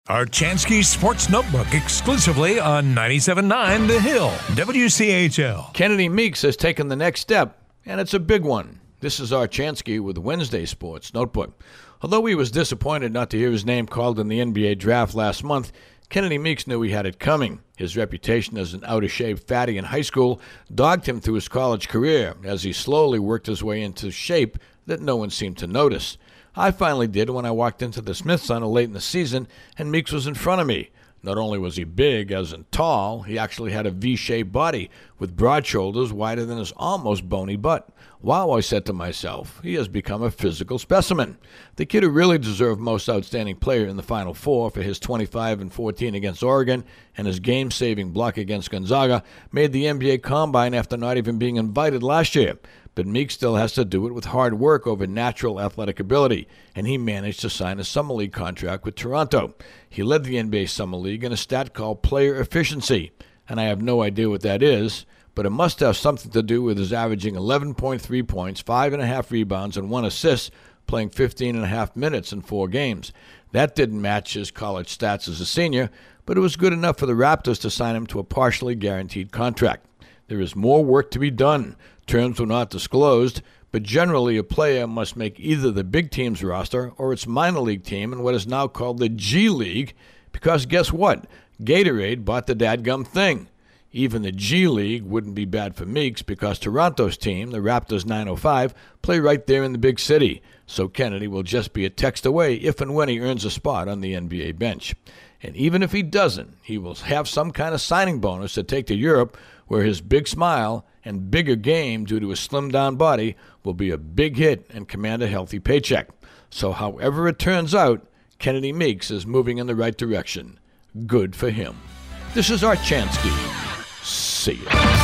Archansky Sports Notebook exclusively on 97.9 The Hill, WCHL. Kennedy Meeks has taken the next step, and it's a big one. This is Archansky with Wednesday Sports Notebook. Although he was disappointed not to hear his name called in the NBA draft last month, Kennedy Meeks knew he had it coming. His reputation as an out-of-shape fatty in high school dogged him through his college career as he slowly worked his way into shape that no one seemed to notice. I finally did when I walked into the Smith Center late in the season and Meeks was in front of me. Not only was he big, as in tall, he actually had a V-shaped body with broad shoulders wider than his almost bony butt. Wow, I said to myself, he has become a physical specimen. The kid who really deserved most outstanding player in the Final Four for his 25-14 against Oregon and his game-saving block against Gonzaga made the NBA Combine after not even being invited last year. But Meeks still has to do it with hard work over natural athletic ability, and he managed to sign a Summer League contract with Toronto. He led the NBA Summer League in a stat called player efficiency, and I have no idea what that is, but it must have something to do with his averaging 11.3 points, 5.5 rebounds, and 1 assist, playing 15.5 minutes in 4 games. That didn't match his college stats as a senior, but it was good enough for the Raptors to sign him to a partially guaranteed contract. There is more work to be done. Terms were not disclosed, but generally a player must make either the big team's roster or its minor league team in what is now called the G League, because guess what? Gatorade bought the dadgum thing. Even the G League wouldn't be bad for Meeks because Toronto's team, the Raptors 905, play right there in the big city, so Kennedy will just be a text away if and when he earns a spot on the NBA bench. And even if he doesn't, he will have some kind of signing bonus to take to Europe, where his big smile and bigger game due to his slimmed-down body will be a big hit and command a healthy paycheck. So however it turns out, Kennedy Meeks is moving in the right direction. Good for him. This is Archansky. See ya.